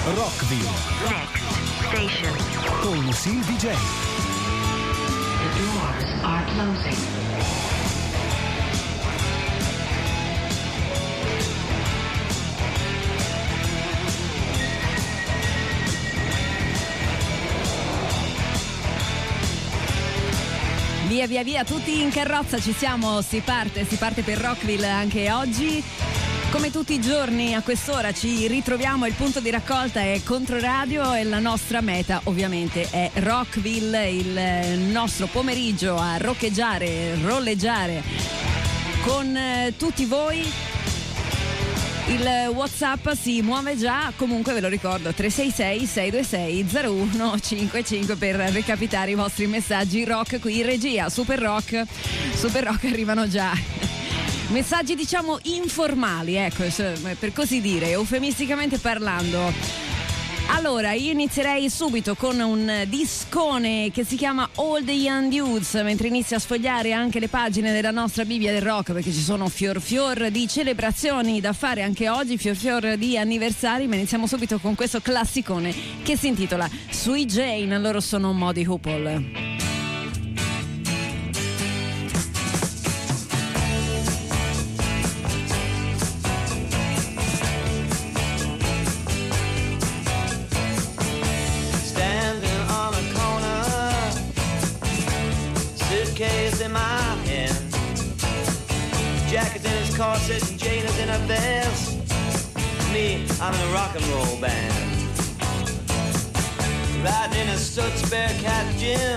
Rockville. Next station. Con Silvi J. The doors are closing. Via via, tutti in carrozza, ci siamo, si parte per Rockville anche oggi. Come tutti i giorni a quest'ora ci ritroviamo, il punto di raccolta è Controradio e la nostra meta ovviamente è Rockville, il nostro pomeriggio a roccheggiare, rolleggiare con tutti voi. Il WhatsApp si muove già, comunque ve lo ricordo, 366-626-0155 per recapitare i vostri messaggi rock qui in regia. Super rock arrivano già. Messaggi diciamo informali, ecco, per così dire, eufemisticamente parlando. Allora, io inizierei subito con un discone che si chiama All the Young Dudes, mentre inizio a sfogliare anche le pagine della nostra Bibbia del rock, perché ci sono fior di celebrazioni da fare anche oggi, fior di anniversari, ma iniziamo subito con questo classicone che si intitola Sweet Jane, loro sono Muddy Hoople. In my hand, jacket in his corset and Jane is in her vest. Me, I'm in a rock and roll band, riding in a Stutz Bearcat Jim.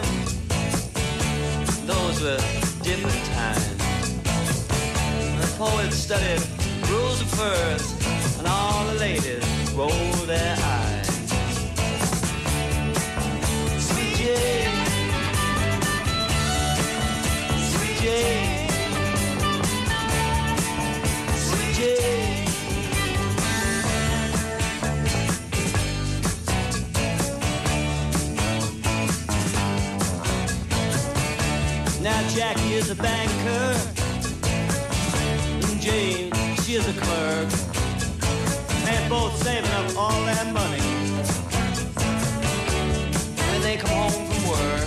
Those were different times. The poets studied rules of furs, and all the ladies rolled their eyes. Sweet Jane, Jane, sweet Jane. Now Jackie is a banker, and Jane, she is a clerk. They're both saving up all that money when they come home from work.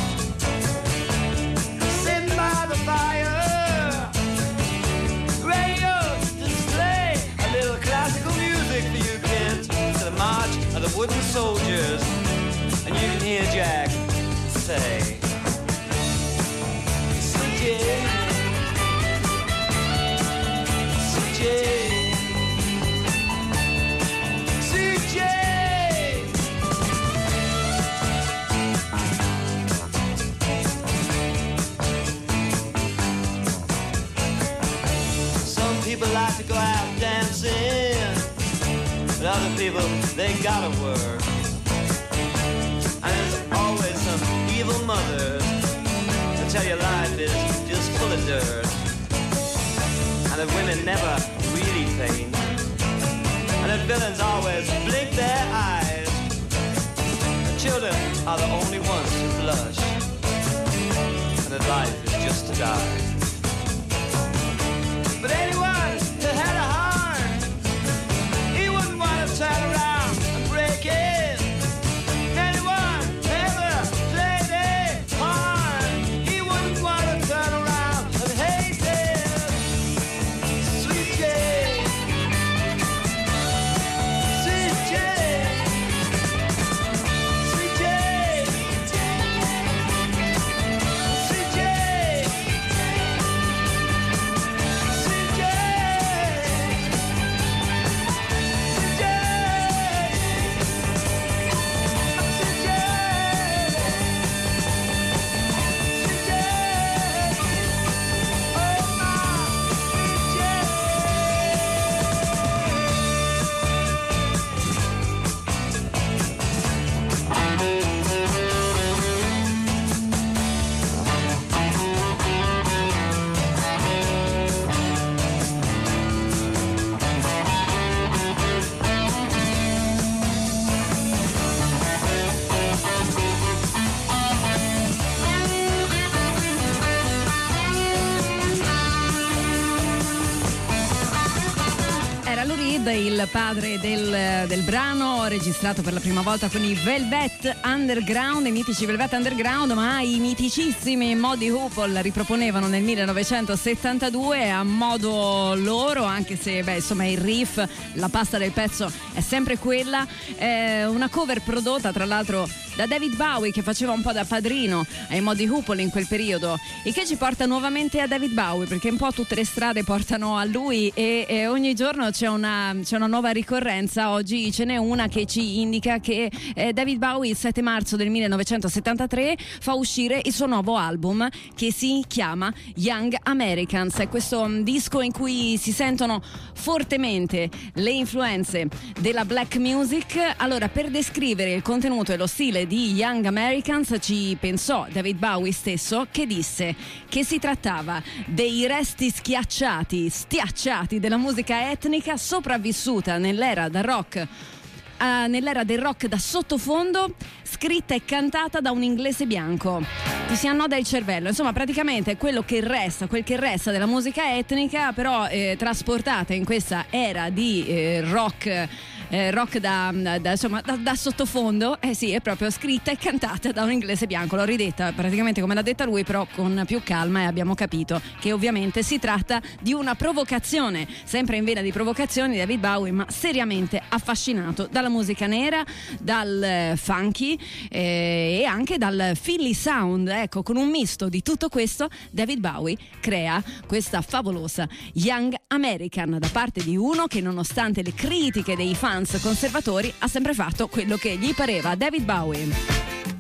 By the fire, radio display a little classical music for you kids to the march of the wooden soldiers, and you can hear Jack say, Sweet Jane, Sweet Jane, Sweet Jane. People like to go out dancing, but other people, they gotta work. And there's always some evil mothers that tell you life is just full of dirt, and that women never really paint, and that villains always blink their eyes. The children are the only ones to blush, and that life is just to die. But anyone who had a heart, he wouldn't want to turn around and break it. Anyone who ever played a part, he wouldn't want to turn around and hate it. Sweet Jane, Sweet Jane, Sweet Jane, Sweet Jane. il padre del brano, registrato per la prima volta con i Velvet Underground, i mitici Velvet Underground, ma i miticissimi Muddy Hoople riproponevano nel 1972 a modo loro, anche se insomma il riff, la pasta del pezzo è sempre quella. Una cover prodotta tra l'altro da David Bowie, che faceva un po' da padrino ai Muddy Hoople in quel periodo, e che ci porta nuovamente a David Bowie, perché un po' tutte le strade portano a lui e ogni giorno c'è una nuova ricorrenza. Oggi ce n'è una che ci indica che David Bowie il 7 marzo del 1973 fa uscire il suo nuovo album che si chiama Young Americans. È questo disco in cui si sentono fortemente le influenze della black music. Allora, per descrivere il contenuto e lo stile di Young Americans ci pensò David Bowie stesso, che disse che si trattava dei resti stiacciati della musica etnica sopravvissuta nell'era del rock da sottofondo, scritta e cantata da un inglese bianco. Ti si annoda il cervello, insomma praticamente è quel che resta della musica etnica, però trasportata in questa era di rock da sottofondo. Sì, è proprio scritta e cantata da un inglese bianco. L'ho ridetta praticamente come l'ha detta lui, però con più calma, e abbiamo capito che ovviamente si tratta di una provocazione, sempre in vena di provocazioni David Bowie, ma seriamente affascinato dalla musica nera, dal funky e anche dal Philly sound. Ecco, con un misto di tutto questo David Bowie crea questa favolosa Young American, da parte di uno che, nonostante le critiche dei fans conservatori, ha sempre fatto quello che gli pareva. David Bowie.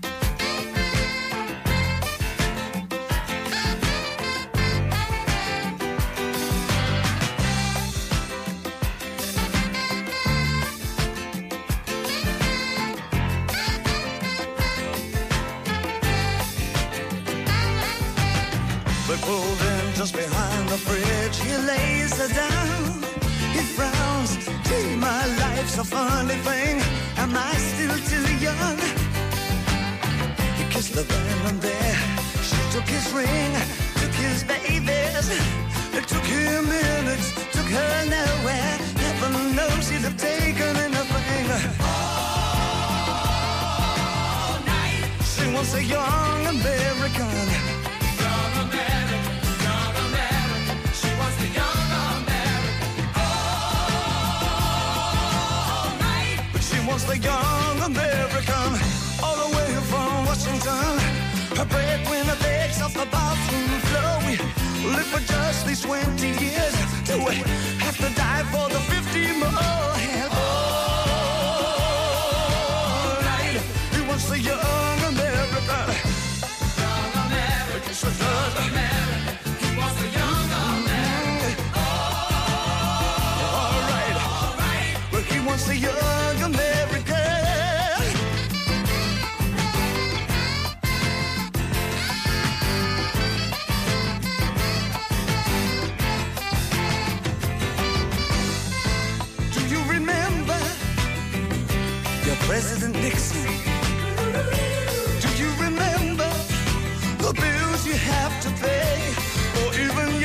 But pulled in just behind the bridge, he lays her down. He frowns, gee, my life's a funny thing. Am I still too young? He kissed the venom there. She took his ring, took his babies. It took him minutes, took her nowhere. Heaven knows he'd have taken anything. All night. She wants a young American. Wants the young American, all the way from Washington. Her breadwinner begs off the bathroom floor. We live for just these 20 years. Do we have to die for the 50 more? And all night, he wants the young American. Young American, yes, it does. American. He wants the young American. All right, but he wants the young American. President Nixon, do you remember the bills you have to pay, or even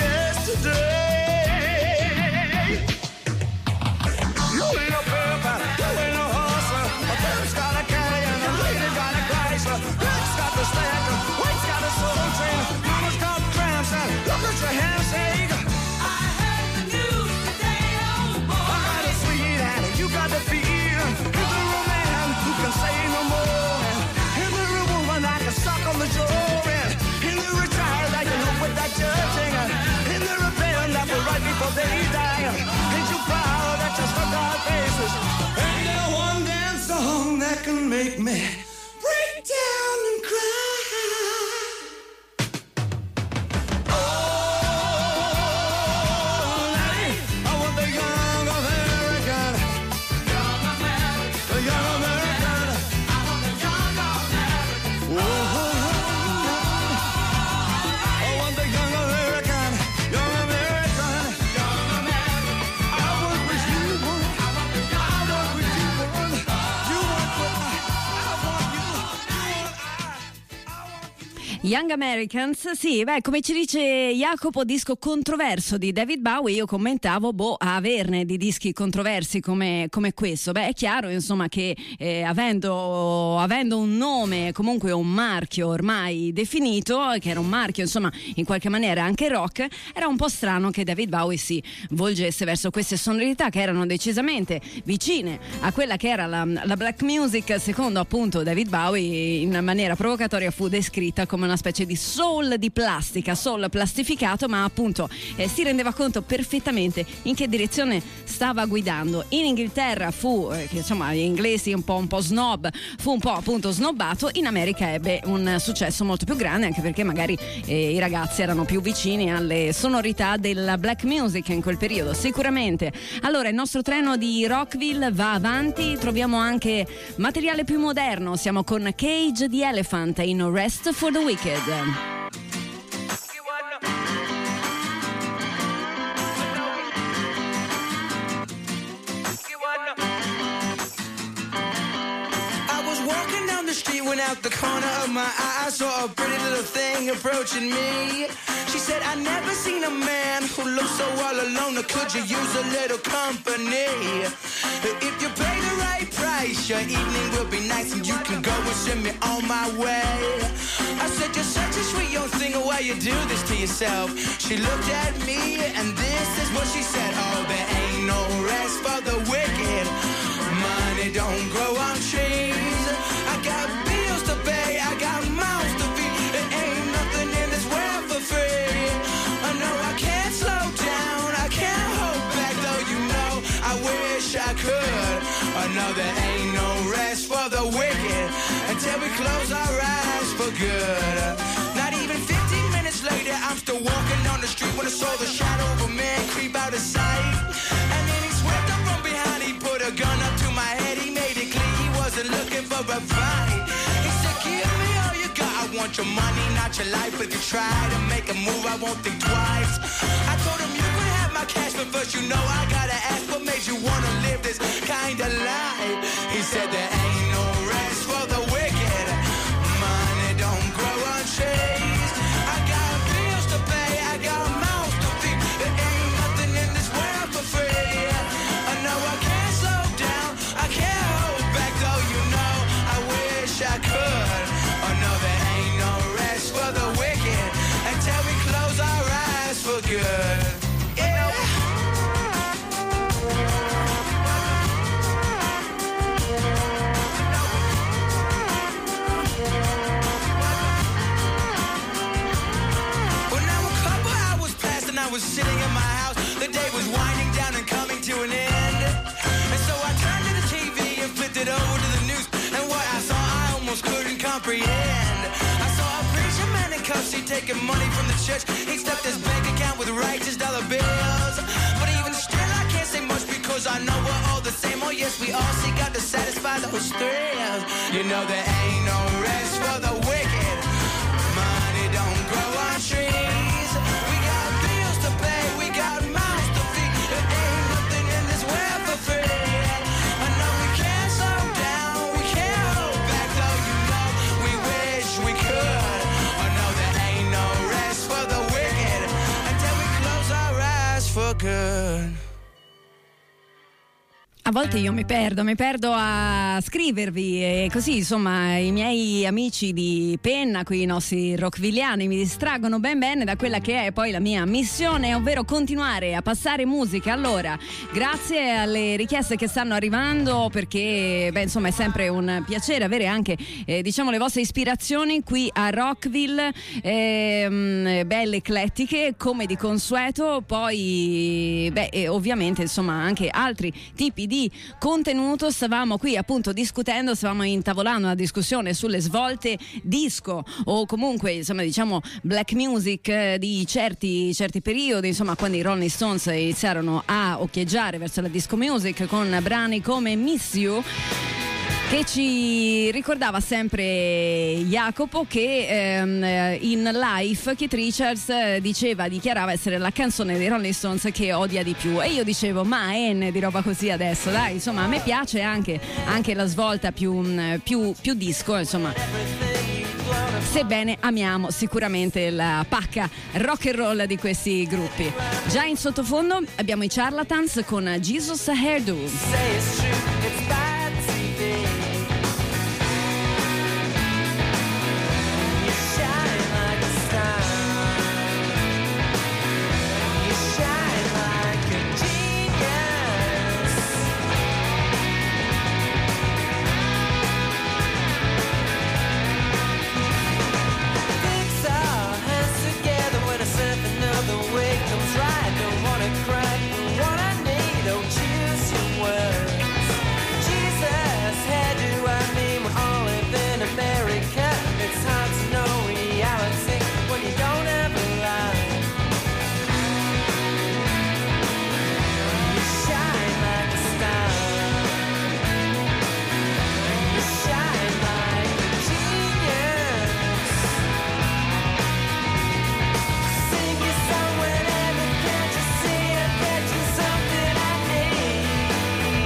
yesterday? You ain't a purple, you ain't a horse, a bird's got a carry and a lady got a Chrysler. Rick's got the stack, White's got a soul train, Mama's got cramps, and look at your handshake. I heard the news today, oh boy. I got a sweet and you got the feel. Who can say no more? And the woman I can suck on the jaw. And the retired I can help with that judging. And the rebellion that will right before they die. Ain't you proud that you stuck our faces? Ain't there one damn song that can make me break down and cry? All night I want the young American. Young American. The young American. Young Americans, sì, beh, come ci dice Jacopo, disco controverso di David Bowie. Io commentavo, averne di dischi controversi come questo. Beh, è chiaro, insomma, che avendo un nome, comunque un marchio ormai definito, che era un marchio, insomma, in qualche maniera anche rock, era un po' strano che David Bowie si volgesse verso queste sonorità che erano decisamente vicine a quella che era la black music. Secondo appunto David Bowie, in maniera provocatoria fu descritta come una specie di soul di plastica, soul plastificato, ma appunto si rendeva conto perfettamente in che direzione stava guidando. In Inghilterra fu, che insomma gli inglesi un po' snob, fu un po' appunto snobbato. In America ebbe un successo molto più grande, anche perché magari i ragazzi erano più vicini alle sonorità della black music in quel periodo, sicuramente. Allora il nostro treno di Rockville va avanti, troviamo anche materiale più moderno, siamo con Cage the Elephant in Rest for the Wicked. Went out the corner of my eye, I saw a pretty little thing approaching me. She said, I never seen a man who looks so all alone. Could you use a little company? If you pay the right price, your evening will be nice and you can go and send me on my way. I said, you're such a sweet young thing, why you do this to yourself? She looked at me and this is what she said. Oh, there ain't no rest for the wicked. Money don't grow on trees. I got bills to pay, I got mouths to feed. There ain't nothing in this world for free. I know I can't slow down, I can't hold back, though you know I wish I could. I know there ain't no rest for the wicked until we close our eyes for good. Not even 15 minutes later, I'm still walking down the street when I saw the shadow of a man creep out of sight. And then he swept up from behind, he put a gun up to my head, he made it clear he wasn't looking for a fight. He said, give me all you got, I want your money, not your life. If you try to make a move, I won't think twice. I told him you could have my cash, but first you know I gotta ask, what made you wanna live this kind of life? He said there ain't no rest for the wicked. Money don't grow on trees. I got bills to pay, I got mouths to feed. There ain't nothing in this world for free. I know I can't slow down, I can't hold back, though you know I wish I could. Oh no, there ain't no rest for the wicked until we close our eyes for good. Yeah. Well, now a couple hours passed and I was sitting in my house. The day was winding down and coming to an end. And so I turned to the TV and flipped it over to the news. And what I saw I almost couldn't comprehend. I saw a preacher man in cuffs, he taking money from the church. He stuffed his bank account with righteous dollar bills. But even still I can't say much because I know we're all the same. Oh yes, we all seek out to satisfy those thrills. You know there ain't no rest for the wicked. Money don't grow on trees. We got bills to pay, we got mouths to feed. There ain't nothing in this world for free. I know we can't slow down, we can't hold back, though you know we wish we could. I know there ain't no rest for the wicked until we close our eyes for good. A volte io mi perdo a scrivervi e così insomma i miei amici di penna, qui i nostri rockvilliani, mi distraggono ben bene da quella che è poi la mia missione, ovvero continuare a passare musica. Allora, grazie alle richieste che stanno arrivando, perché insomma è sempre un piacere avere anche diciamo le vostre ispirazioni qui a Rockville, belle eclettiche come di consueto. Poi ovviamente insomma anche altri tipi di contenuto. Stavamo qui appunto discutendo, stavamo intavolando una discussione sulle svolte disco o comunque insomma diciamo black music di certi periodi, insomma quando i Rolling Stones iniziarono a occhieggiare verso la disco music con brani come Miss You, che ci ricordava sempre Jacopo che in Life Keith Richards dichiarava essere la canzone dei Rolling Stones che odia di più, e io dicevo ma N di roba così adesso, dai, insomma a me piace anche la svolta più disco, insomma. sebbene amiamo sicuramente la pacca rock and roll di questi gruppi. Già in sottofondo abbiamo i Charlatans con Jesus Hairdo. Say it's true, it's bad TV. You shine like a star. You shine like a genius. Fix our hands together when a certain other way comes right. Don't wanna cry, but what I need, don't choose your words. Jesus, how do I mean we all live in America? It's hard to know reality when you don't have a line. You shine like a star. You shine like a genius. Sing your song whenever, can't you see it? Bet you something I need.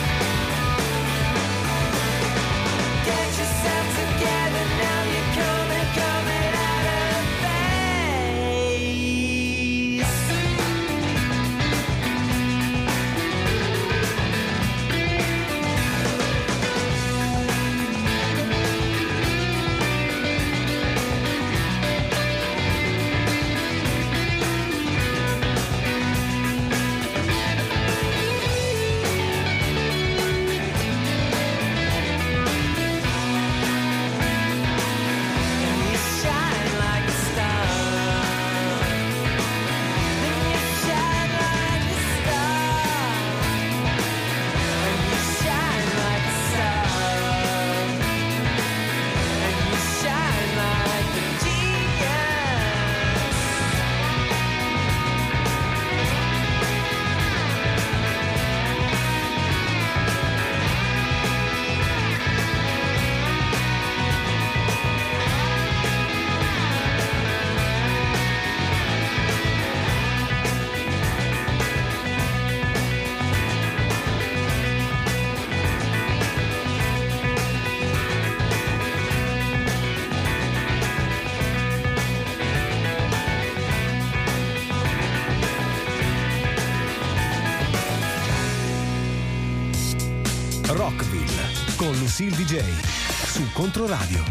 Get yourself together now, you're coming out of phase. You shine like a star. You shine like a star. You shine like a star. You shine like a genius. Rockville con Lucille DJ su Controradio.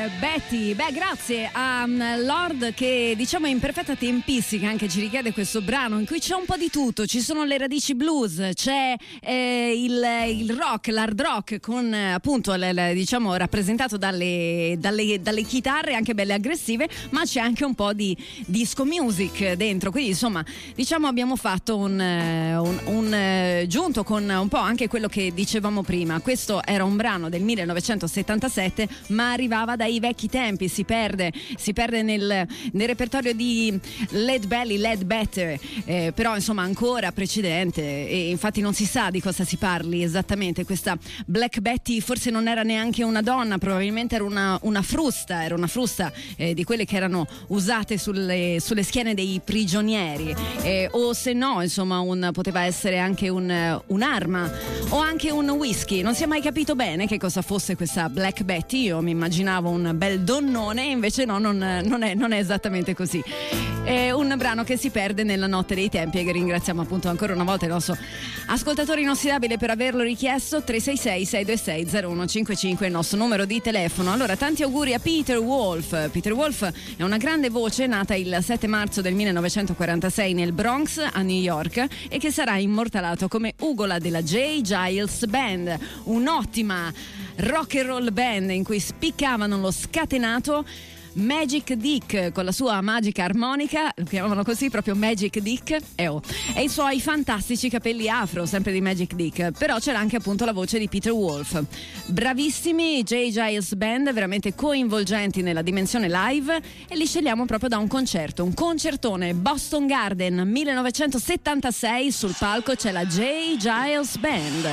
Betty. Beh, grazie a Lord che diciamo in perfetta tempistica anche ci richiede questo brano in cui c'è un po' di tutto, ci sono le radici blues, c'è il rock, l'hard rock con appunto diciamo rappresentato dalle chitarre anche belle aggressive, ma c'è anche un po' di disco music dentro, quindi insomma diciamo abbiamo fatto un giunto con un po' anche quello che dicevamo prima. Questo era un brano del 1977 ma arrivava dai vecchi tempi, si perde nel repertorio di Led Belly, Led Better, però insomma ancora precedente, e infatti non si sa di cosa si parli esattamente. Questa Black Betty forse non era neanche una donna, probabilmente era una frusta, di quelle che erano usate sulle schiene dei prigionieri, o se no insomma poteva essere anche un'arma o anche un whisky. Non si è mai capito bene che cosa fosse questa Black Betty, io mi immaginavo un bel donnone, invece no, non è esattamente così. È un brano che si perde nella notte dei tempi e che ringraziamo appunto ancora una volta il nostro ascoltatore inossidabile per averlo richiesto. 366-626-0155 è il nostro numero di telefono. Allora, tanti auguri a Peter Wolf. Peter Wolf è una grande voce nata il 7 marzo del 1946 nel Bronx a New York e che sarà immortalato come ugola della J. Giles Band, un'ottima rock and roll band in cui spiccavano lo scatenato Magic Dick con la sua magica armonica, lo chiamavano così proprio Magic Dick, e i suoi fantastici capelli afro, sempre di Magic Dick. Però c'era anche appunto la voce di Peter Wolf. Bravissimi J. Giles Band, veramente coinvolgenti nella dimensione live, e li scegliamo proprio da un concertone Boston Garden 1976. Sul palco c'è la J. Giles Band.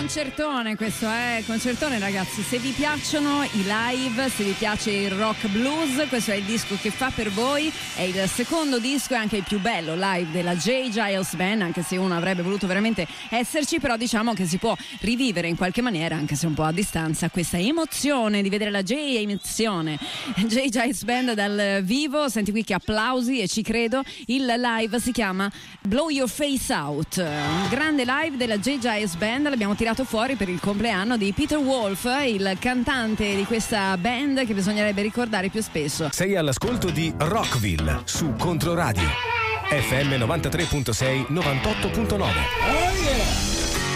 Concertone questo, concertone ragazzi. Se vi piacciono i live, se vi piace il rock blues, questo è il disco che fa per voi. È il secondo disco e anche il più bello live della J. Giles Band, anche se uno avrebbe voluto veramente esserci, però diciamo che si può rivivere in qualche maniera, anche se un po' a distanza, questa emozione di vedere la J. Giles Band dal vivo. Senti qui che applausi, e ci credo. Il live si chiama Blow Your Face Out, un grande live della J. Giles Band. L'abbiamo tirato fuori per il compleanno di Peter Wolf, il cantante di questa band che bisognerebbe ricordare più spesso. Sei all'ascolto di Rockville su Controradio FM 93.6 98.9. Oh yeah!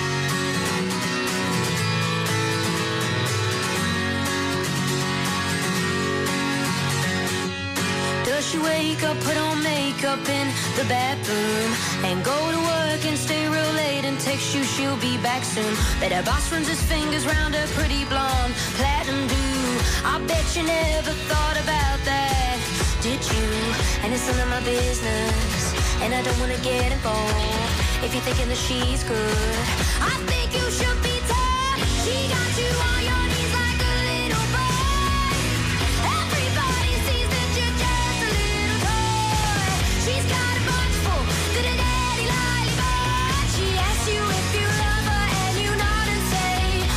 She wake up, put on makeup in the bathroom, and go to work and stay real late and text you she'll be back soon. Bet her boss runs his fingers round her pretty blonde platinum do. I bet you never thought about that, did you? And it's none of my business, and I don't wanna get involved if you're thinking that she's good. I think you should be tough. She got you on your knees like a little boy. Everybody sees that you're just a little toy. She's got a bunch full, good at daddy lollipop. She asks you if you love her and you nod and say,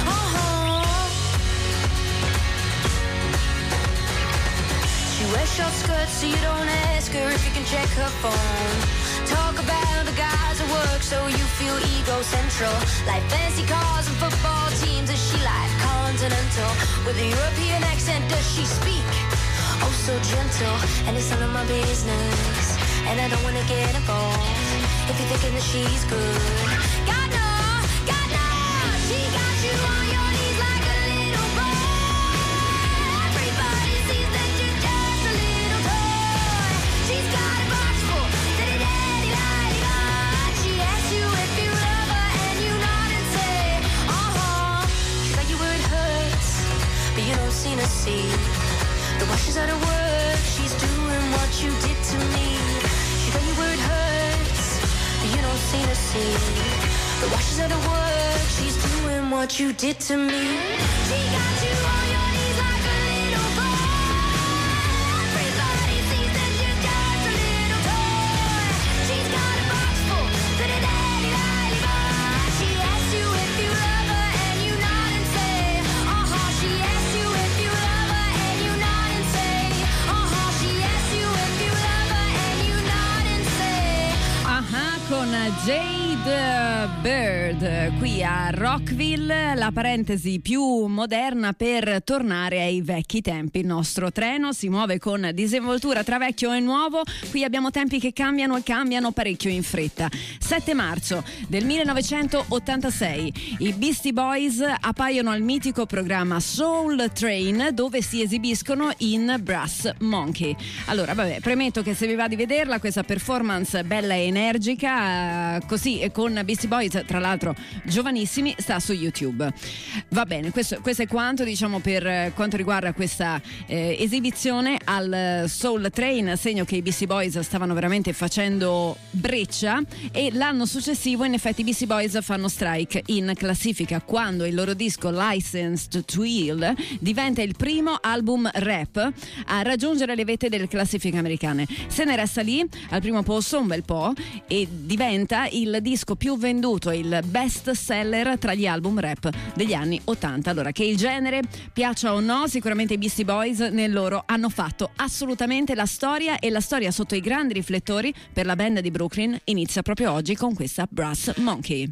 She wears short skirts so you don't ask her if you can check her phone. Talk about the guys at work so you feel ego-central. Like fancy cars and football teams, is she like continental? With a European accent, does she speak? Oh, so gentle. And it's none of my business, and I don't wanna get involved if you're thinking that she's good. God no, she got you on your knees like a little boy. Everybody sees that you're just a little toy. She's got a box full, daddy lollipop. She asks you if you love her and you nod and say, She's like you where it hurts, but you don't seem to see the way she's out of work. She's doing what you did to me. She got you where it hurts, but you don't seem to see the way she's out of work. She's doing what you did to me. She got you on your knees like a little boy. Everybody sees that you're just a little toy. She's got a box full, good at daddy lollipop. She asks you if you love her and you nod and say, She asks you if you love her and you nod and say, She asks you if you love her and you nod and say, Con Jade Bird qui a Rockville, la parentesi più moderna per tornare ai vecchi tempi. Il nostro treno si muove con disinvoltura tra vecchio e nuovo. Qui abbiamo tempi che cambiano e cambiano parecchio in fretta. 7 marzo del 1986 i Beastie Boys appaiono al mitico programma Soul Train, dove si esibiscono in Brass Monkey. Allora premetto che se vi va di vederla questa performance bella e energica, così, e con Beastie Boys tra l'altro giovanissimi, sta su YouTube. Va bene, questo è quanto, diciamo, per quanto riguarda questa esibizione al Soul Train, segno che i Beastie Boys stavano veramente facendo breccia, e l'anno successivo in effetti i Beastie Boys fanno strike in classifica quando il loro disco Licensed to Ill diventa il primo album rap a raggiungere le vette delle classifiche americane. Se ne resta lì al primo posto un bel po' e diventa il disco più venduto, il best seller tra gli album rap degli anni 80. Allora, che il genere piaccia o no, sicuramente i Beastie Boys nel loro hanno fatto assolutamente la storia, e la storia sotto i grandi riflettori per la band di Brooklyn inizia proprio oggi con questa Brass Monkey.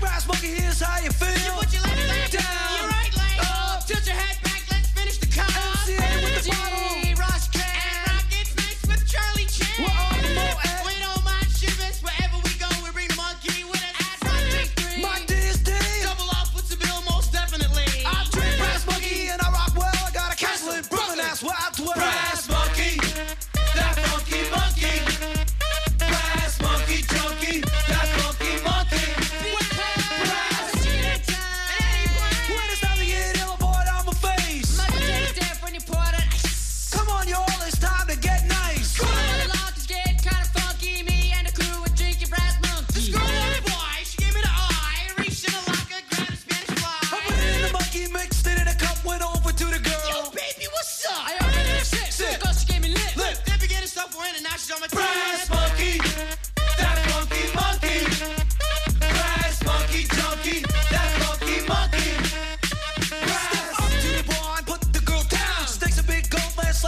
How you feel? You put your left leg down. You're right leg up. Tilt your head back. Let's finish the count.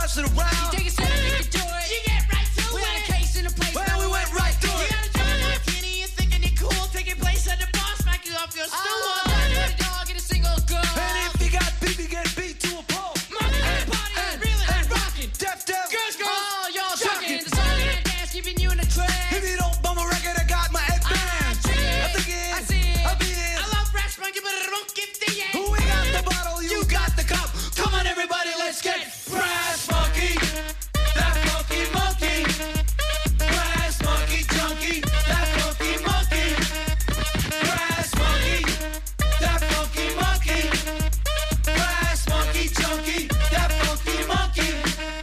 pass it around. Take a sip, you can do it. You get right to it. We had a case in the place. Well, we went right through You it. got a drunk martini, you're thinking you're cool. Taking place at the bar, smack you off your stool. Put a dog in a single girl. And if you got beat, you get beat to a pulp. Monkey party, really and rocking. Deaf, Girls, oh, y'all shocking. shocking. The song and dance, keeping you in the trance. If you don't bum a record, I got my head band. I think it, I see it. I be it. I love brass monkey, but I don't give the end. We got the bottle, you got the cup. Come on, everybody, let's get brass monkey. That funky monkey. Brass monkey junkie. That funky monkey. Brass monkey. That funky monkey. Brass monkey junkie. That funky monkey.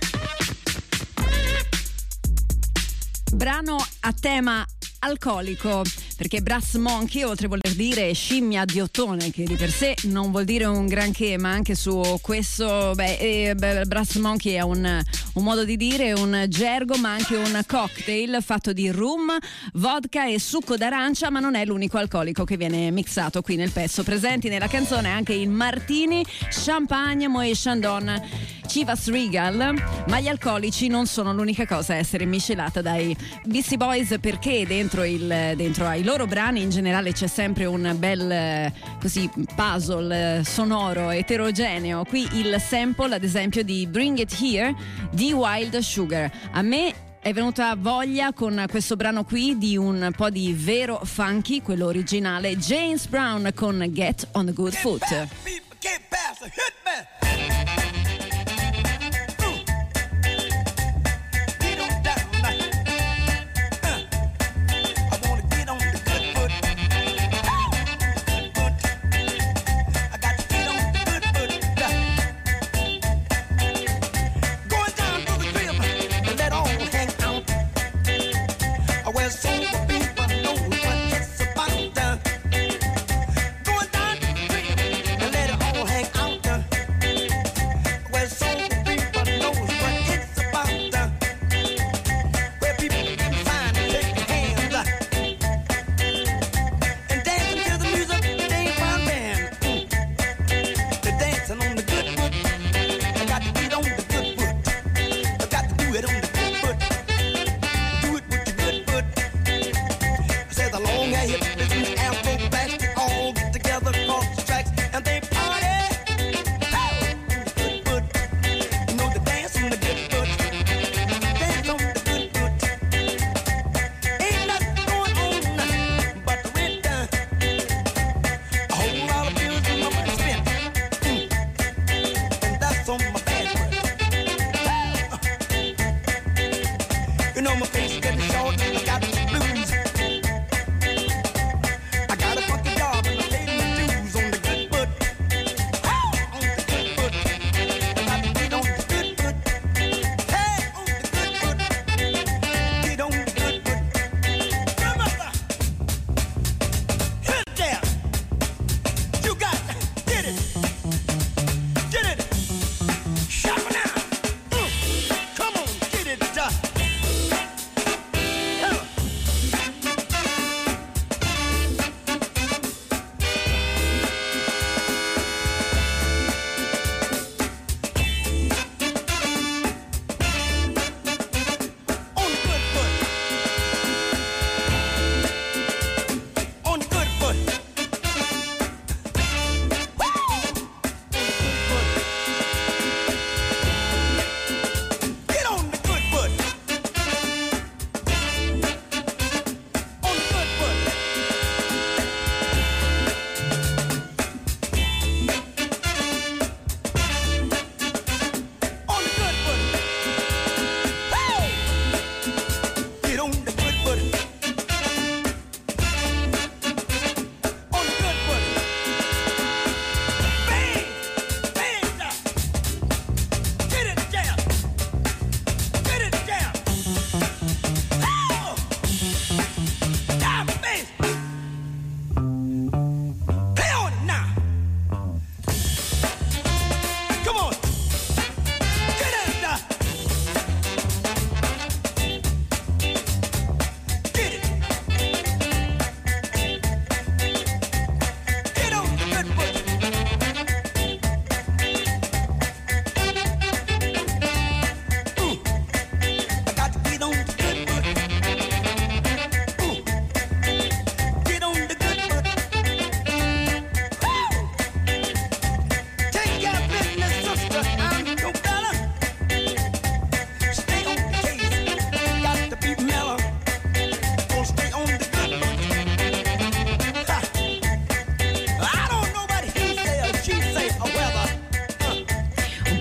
Brano a tema alcolico, perché Brass Monkey, oltre a voler dire scimmia di ottone, che di per sé non vuol dire un granché, ma anche su questo Brass Monkey è un modo di dire, un gergo, ma anche un cocktail fatto di rum, vodka e succo d'arancia, ma non è l'unico alcolico che viene mixato qui nel pezzo. Presenti nella canzone anche il martini, champagne, Moët Chandon, Chivas Regal, ma gli alcolici non sono l'unica cosa a essere miscelata dai Beastie Boys, perché dentro ai loro brani in generale c'è sempre un bel così puzzle sonoro eterogeneo. Qui il sample ad esempio di Bring It Here di Wild Sugar. A me è venuta voglia con questo brano qui di un po' di vero funky, quello originale. James Brown con Get on the Good Foot. Can't pass a hit man.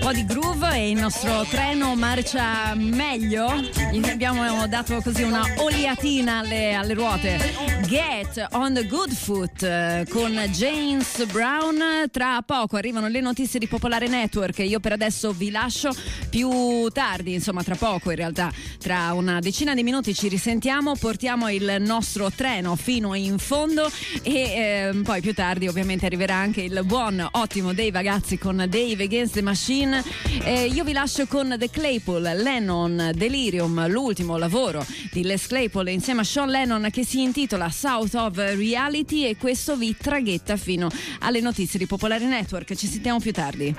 po' di groove e il nostro treno marcia meglio. Gli abbiamo dato così una oliatina alle ruote. Get on the Good Foot con James Brown. Tra poco arrivano le notizie di Popolare Network. Io per adesso vi lascio, più tardi, insomma tra poco in realtà, tra una decina di minuti ci risentiamo, portiamo il nostro treno fino in fondo e poi più tardi ovviamente arriverà anche il buon ottimo Dave Ragazzi con Dave Against the Machine. Io vi lascio con The Claypool, Lennon, Delirium, l'ultimo lavoro di Les Claypool insieme a Sean Lennon che si intitola South of Reality, e questo vi traghetta fino alle notizie di Popolare Network. Ci sentiamo più tardi.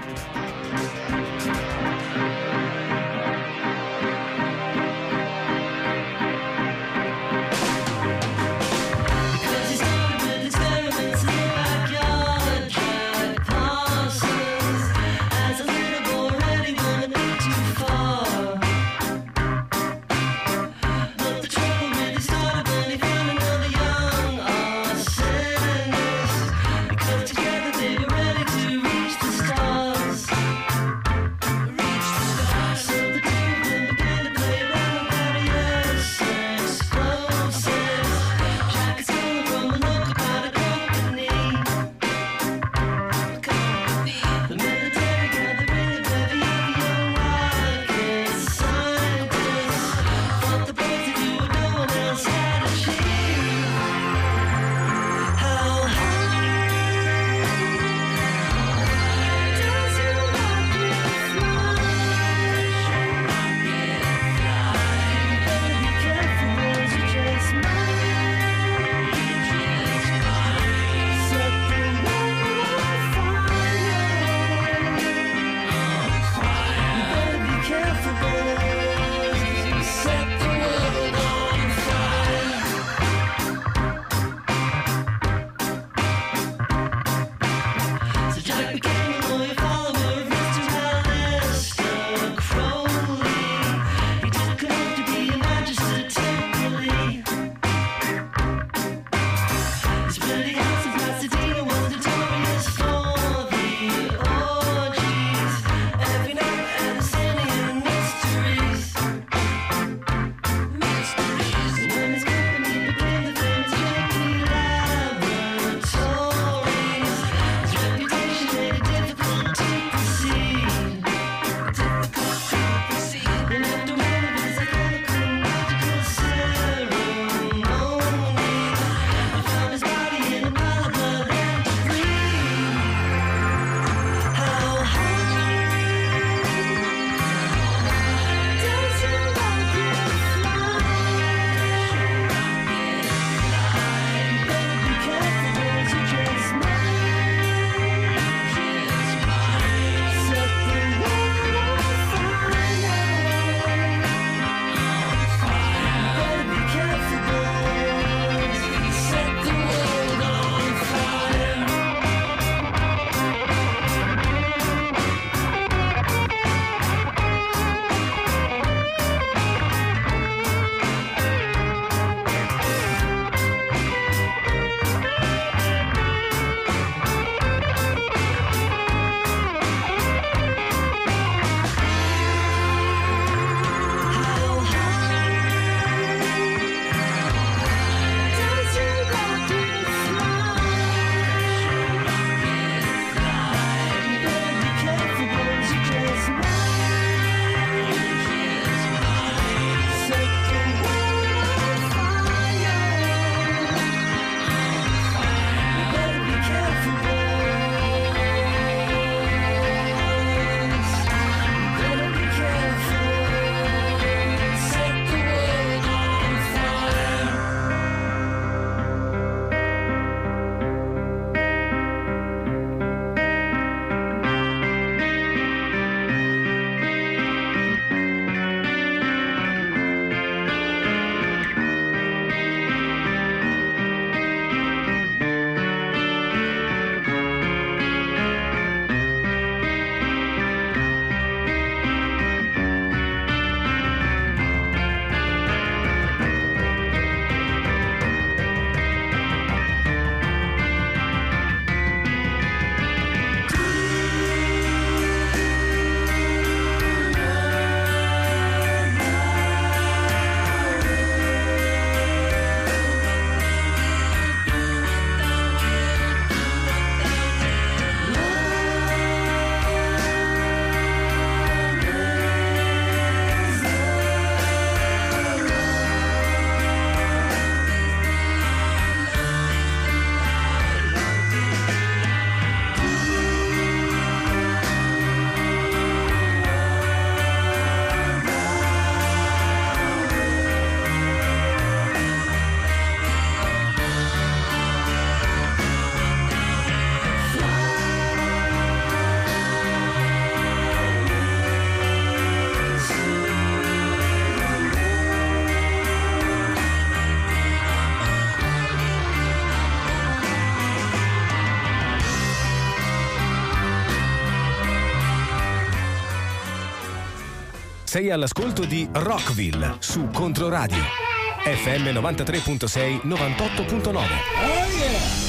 Together they were ready to reach the stars. Sei all'ascolto di Rockville su Controradio. FM 93.6 98.9.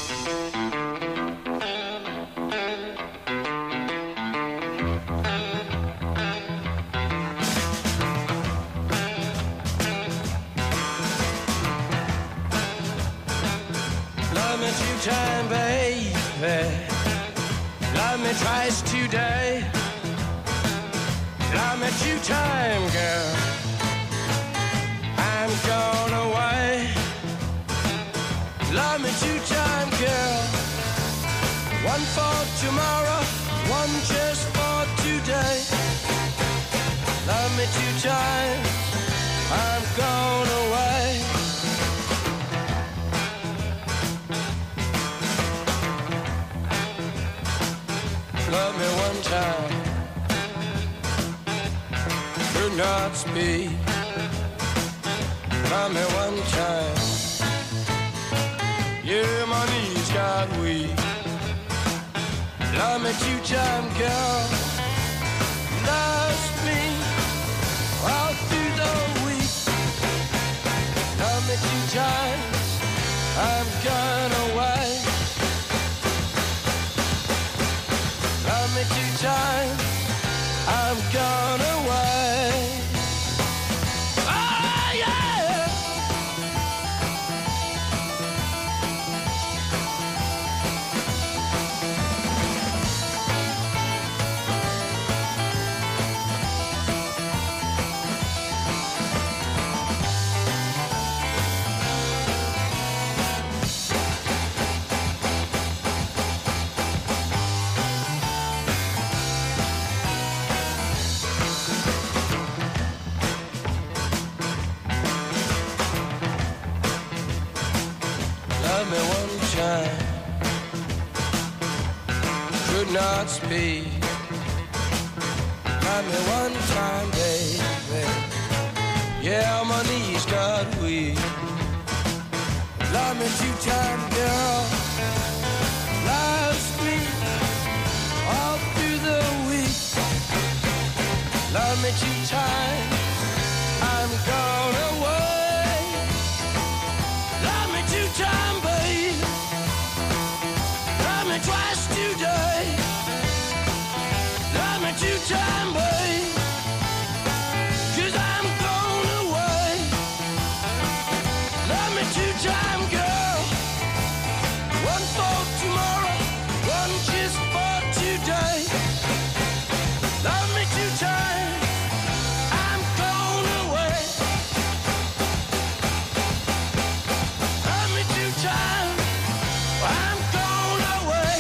Time, baby, love me twice today. Love me 2 times, girl. I'm gone away. Love me 2 times, girl. 1 for tomorrow, 1 just for today. Love me 2 times. I'm gone away. Love me 1 time, do not speak. Love me 1 time, yeah, my knees got weak. Love me 2 times, girl. Love me all through the week. Love me 2 times, I'm gone away. Love me 2 times, I'm gone away. Oh yeah. Love me 1 time, could not speak. Love me 1 time, baby. Yeah, my knees got weak. Love me 2 times, girl. Love me all through the week. Love me 2 times, I'm gone away. Love me 2 times, babe. Love me twice today. Love me 2 times, babe. 'Cause I'm gone away. Love me 2 times, girl. 1 for tomorrow, 1 just for today. Love me 2 times, I'm gone away. Love me 2 times, I'm gone away.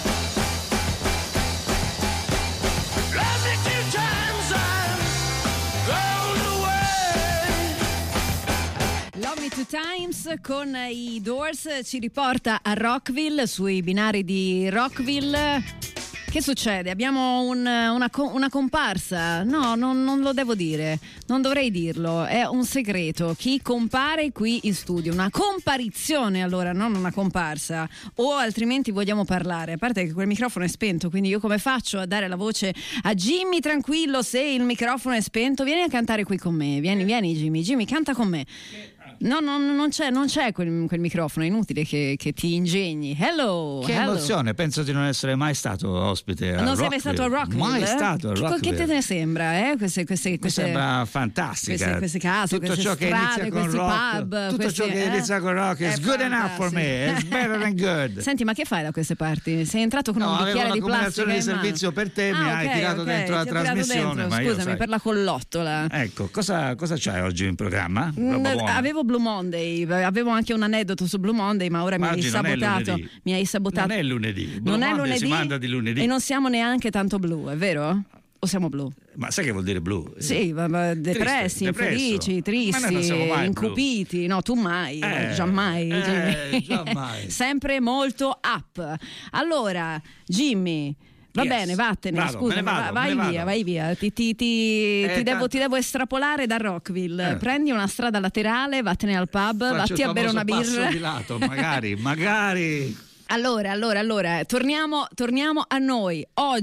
Love me 2 times, I'm gone away. Love Me 2 Times con i Doors ci riporta a Rockville, sui binari di Rockville. Che succede? Abbiamo una comparsa? No, non lo devo dire, non dovrei dirlo, è un segreto. Chi compare qui in studio? Una comparizione, allora, non una comparsa. O altrimenti vogliamo parlare, a parte che quel microfono è spento, quindi io come faccio a dare la voce a Jimmy? Tranquillo, se il microfono è spento, vieni a cantare qui con me, vieni Jimmy, canta con me. No, non c'è quel microfono, è inutile che ti ingegni. Hello! Che emozione, penso di non essere mai stato ospite a Non sei mai stato a Rockville? Mai stato a Rockville. Che te ne sembra? Mi sembra fantastica. Queste case, tutto queste ciò strade, che inizia con questi rock, pub, tutto ciò che inizia con rock is good enough for me. It's better than good. Senti, ma che fai da queste parti? Sei entrato con un bicchiere di plastica? Avevo una combinazione di servizio per te, mi hai tirato dentro la trasmissione. Ma scusami, per la collottola. Ecco, cosa c'hai oggi in programma? Roba buona. Avevo Blue Monday, avevo anche un aneddoto su Blue Monday, ma ora mi hai sabotato. Non è lunedì. Non è lunedì. Si manda di lunedì. E non siamo neanche tanto blu, è vero? O siamo blu? Ma sai che vuol dire blu? Sì, depressi, infelici, tristi, incupiti. Blu. No, tu mai, giammai. Giammai. Sempre molto up. Allora, Jimmy, va bene, vattene, vado, scusa, vai via. Ti devo estrapolare da Rockville. Prendi una strada laterale, vattene al pub, vatti a bere una birra. Di lato, magari. Allora, torniamo a noi. Oggi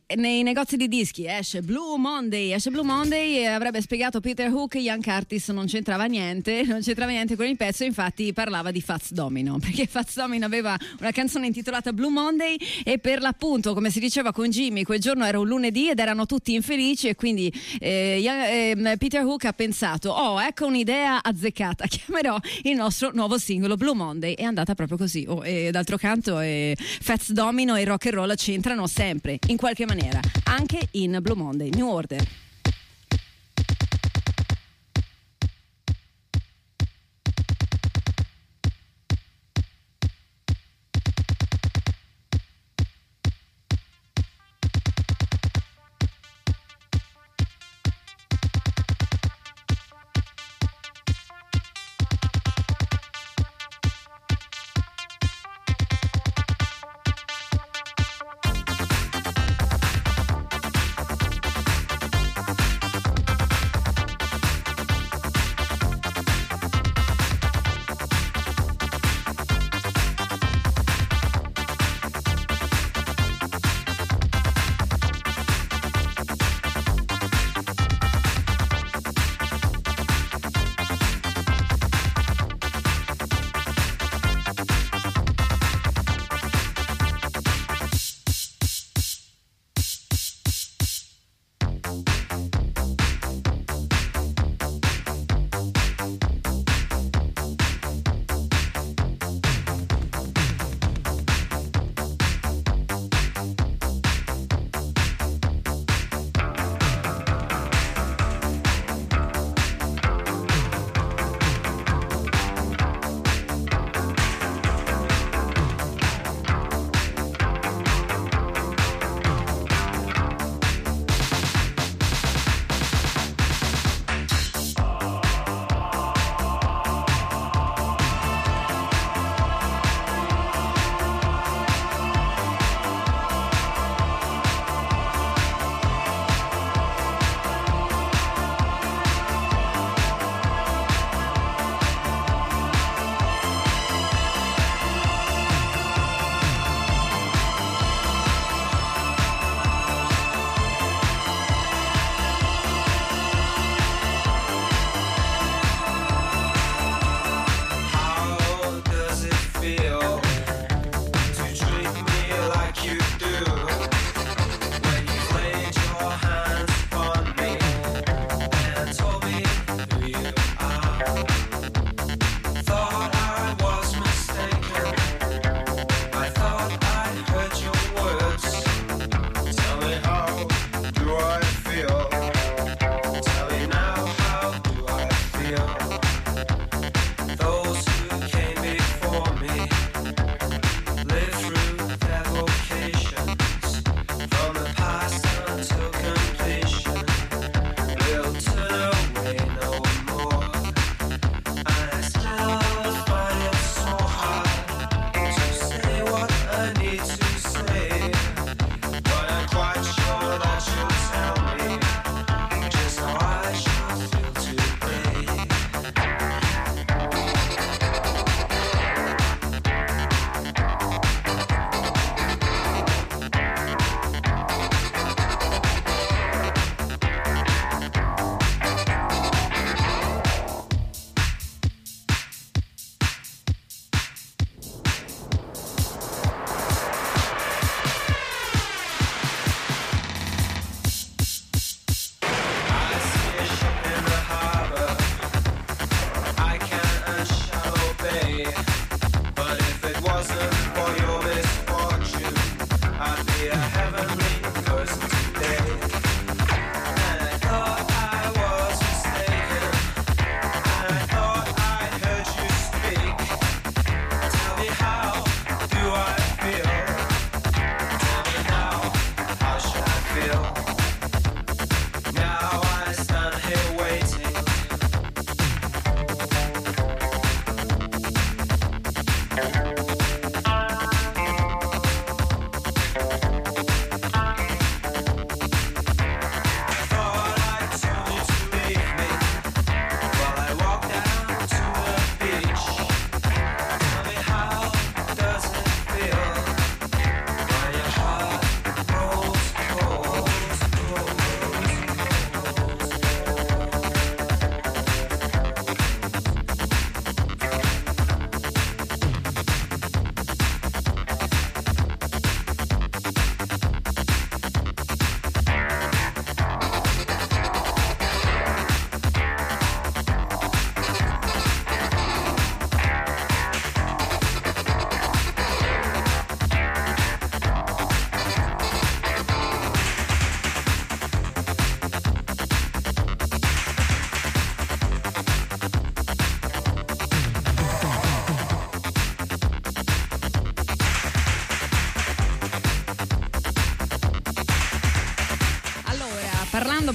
nei negozi di dischi esce Blue Monday e avrebbe spiegato Peter Hook, Ian Curtis non c'entrava niente con il pezzo, infatti parlava di Fats Domino, perché Fats Domino aveva una canzone intitolata Blue Monday e per l'appunto, come si diceva con Jimmy, quel giorno era un lunedì ed erano tutti infelici e quindi Peter Hook ha pensato, ecco un'idea azzeccata, chiamerò il nostro nuovo singolo Blue Monday. È andata proprio così. E d'altro canto Fats Domino e rock and roll c'entrano sempre in qualche maniera, anche in Blue Monday. New Order.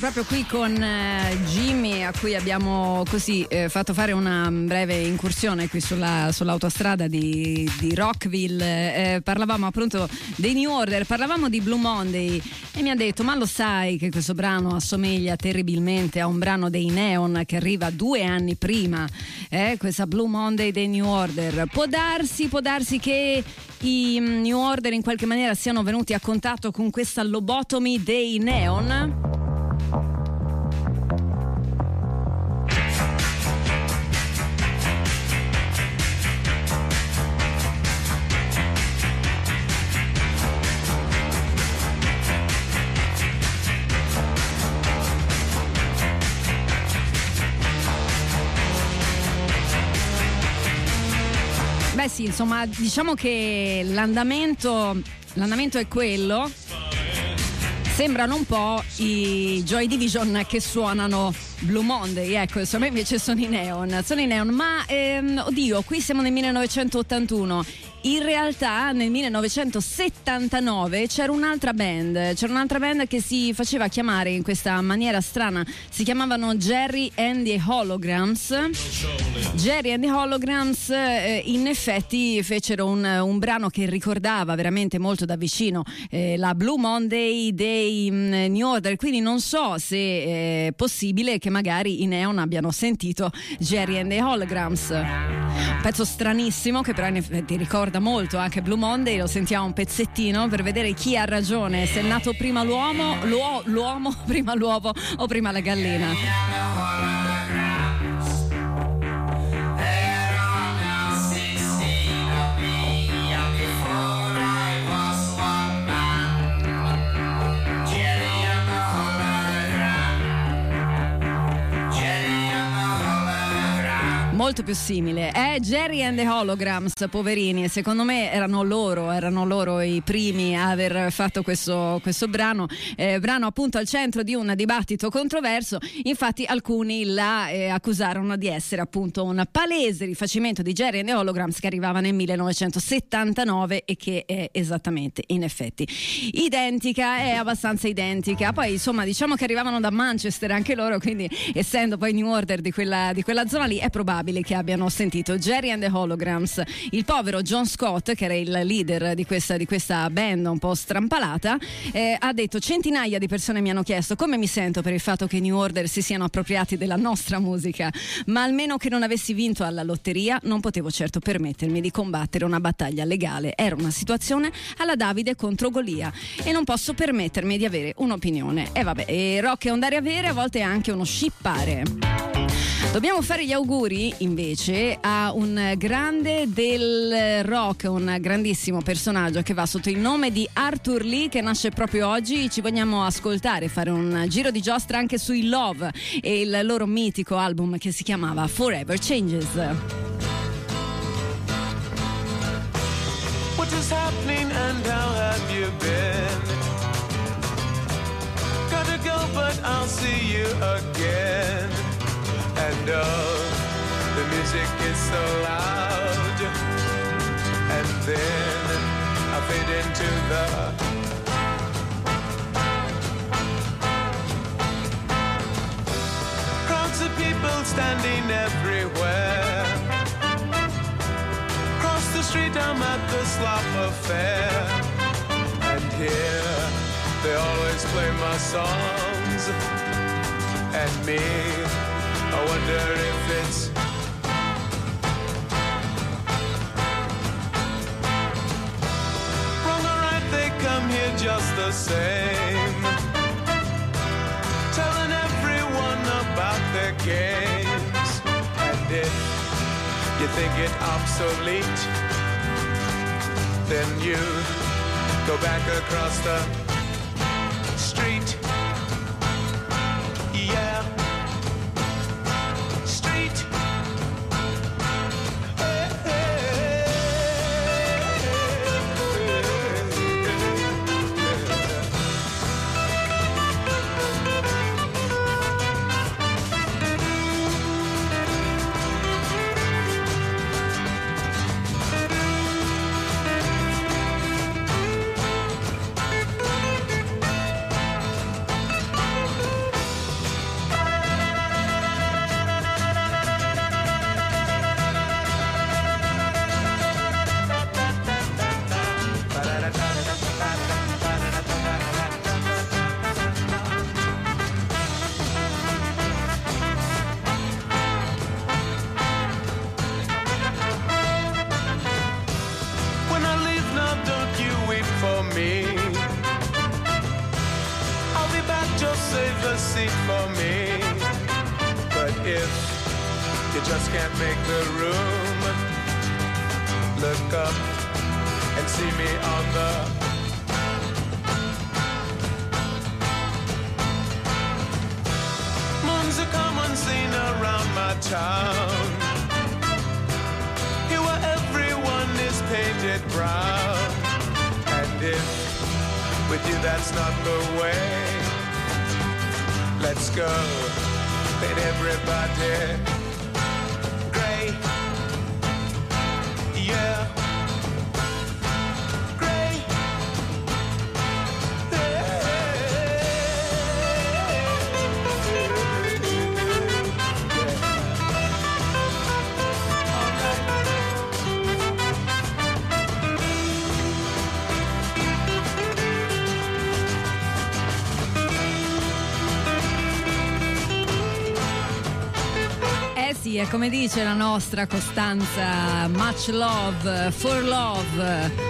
proprio qui con Jimmy, a cui abbiamo così fatto fare una breve incursione qui sull'autostrada di Rockville. Parlavamo appunto dei New Order, parlavamo di Blue Monday e mi ha detto: ma lo sai che questo brano assomiglia terribilmente a un brano dei Neon che arriva 2 anni prima, questa Blue Monday dei New Order. Può darsi che i New Order in qualche maniera siano venuti a contatto con questa lobotomy dei Neon? Beh sì, insomma, diciamo che l'andamento è quello. Sembrano un po' i Joy Division che suonano Blue Monday, ecco, insomma invece sono i Neon, ma oddio, qui siamo nel 1981. In realtà nel 1979 c'era un'altra band che si faceva chiamare in questa maniera strana, si chiamavano Jerry and the Holograms. Jerry and the Holograms in effetti fecero un brano che ricordava veramente molto da vicino la Blue Monday dei New Order, quindi non so se è possibile che magari i Neon abbiano sentito Jerry and the Holograms. Un pezzo stranissimo che però in effetti ricorda molto anche Blue Monday. Lo sentiamo un pezzettino per vedere chi ha ragione, se è nato prima l'uomo prima l'uovo o prima la gallina. Molto più simile. Jerry and the Holograms, poverini, secondo me erano loro i primi a aver fatto questo brano appunto al centro di un dibattito controverso. Infatti alcuni la accusarono di essere appunto un palese rifacimento di Jerry and the Holograms che arrivava nel 1979 e che è esattamente, in effetti, identica, è abbastanza identica. Poi insomma diciamo che arrivavano da Manchester anche loro, quindi essendo poi New Order di quella zona lì è probabile che abbiano sentito Jerry and the Holograms. Il povero John Scott, che era il leader di questa band un po' strampalata, ha detto: centinaia di persone mi hanno chiesto come mi sento per il fatto che i New Order si siano appropriati della nostra musica, ma almeno che non avessi vinto alla lotteria non potevo certo permettermi di combattere una battaglia legale. Era una situazione alla Davide contro Golia e non posso permettermi di avere un'opinione. E vabbè, rock è un dare e avere, a volte è anche uno scippare. Dobbiamo fare gli auguri invece a un grande del rock, un grandissimo personaggio che va sotto il nome di Arthur Lee, che nasce proprio oggi. Ci vogliamo ascoltare, fare un giro di giostra anche sui Love e il loro mitico album che si chiamava Forever Changes. What is happening and how have you been? Gotta go but I'll see you again. And the music is so loud. And then I fade into the crowds of people standing everywhere. Across the street I'm at the Slop Affair. And here they always play my songs. And me, I wonder if it's wrong or right, they come here just the same, telling everyone about their games. And if you think it obsolete, then you go back across the street. Yeah. for me. But if you just can't make the room, look up and see me on the moon's a common scene around my town. Here where everyone is painted brown. And if with you that's not the way, let's go, paint everybody gray. Yeah. Sì, è come dice la nostra Costanza, much love for love.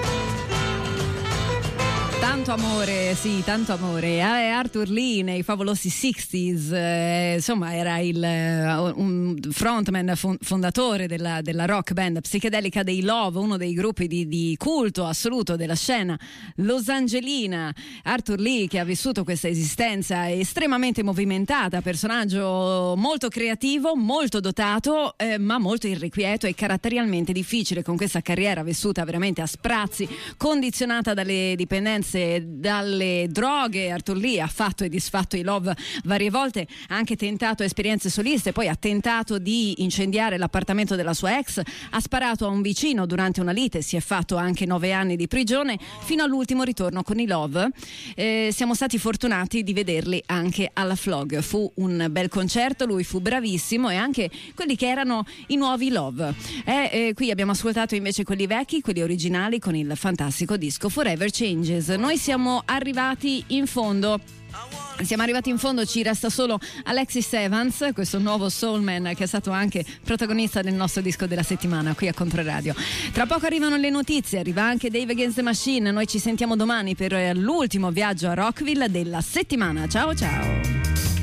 Tanto amore, sì, tanto amore. Arthur Lee nei favolosi 60s, insomma era un frontman fondatore della rock band psichedelica dei Love, uno dei gruppi di culto assoluto della scena losangelina. Arthur Lee, che ha vissuto questa esistenza estremamente movimentata, personaggio molto creativo, molto dotato, ma molto irrequieto e caratterialmente difficile, con questa carriera vissuta veramente a sprazzi, condizionata dalle dipendenze, dalle droghe. Arthur Lee ha fatto e disfatto i Love varie volte, ha anche tentato esperienze soliste, poi ha tentato di incendiare l'appartamento della sua ex, ha sparato a un vicino durante una lite, si è fatto anche 9 anni di prigione, fino all'ultimo ritorno con i Love. Siamo stati fortunati di vederli anche alla Flog, fu un bel concerto, lui fu bravissimo, e anche quelli che erano i nuovi Love. Qui abbiamo ascoltato invece quelli vecchi, quelli originali, con il fantastico disco Forever Changes. Noi siamo arrivati in fondo. Ci resta solo Alexis Evans, questo nuovo soulman che è stato anche protagonista del nostro disco della settimana qui a Controradio. Tra poco arrivano le notizie, arriva anche Dave Against the Machine. Noi ci sentiamo domani per l'ultimo viaggio a Rockville della settimana. Ciao ciao.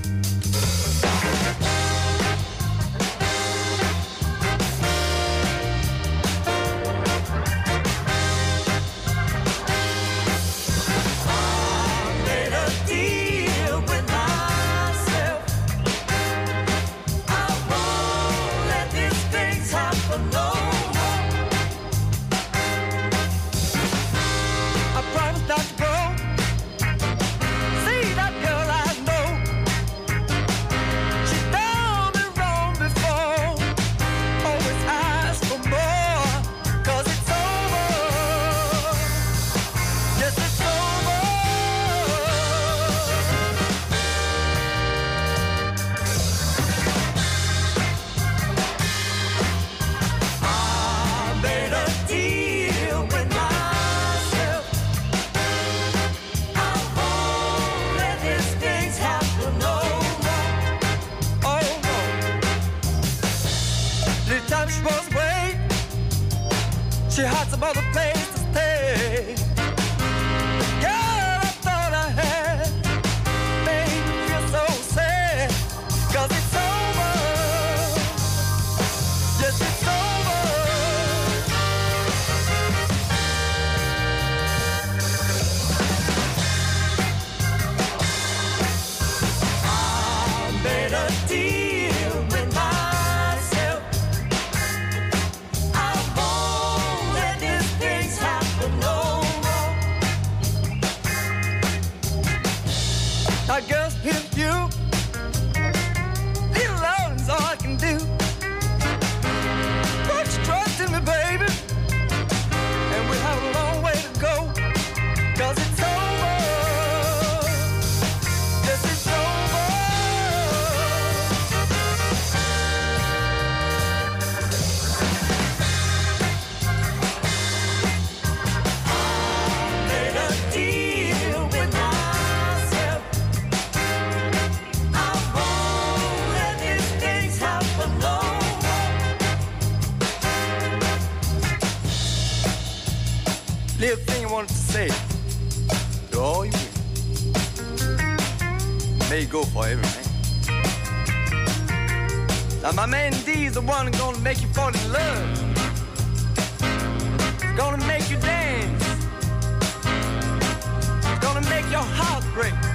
She had some other place to stay. The girl I thought I had made me feel so sad. 'Cause it's over. Yes, it's over. I made a deal with myself. I won't let these things happen no more. I guess if you leave alone is all I can do. Put your trust in me, baby, and we have a long way to go. 'Cause it's over. Yes, it's over. I made a deal with myself. I won't let these things happen no more. Little thing I wanted to say to all you women. May go for everything. Now my man D's the one gonna make you fall in love. It's gonna make you dance. It's gonna make your heart break.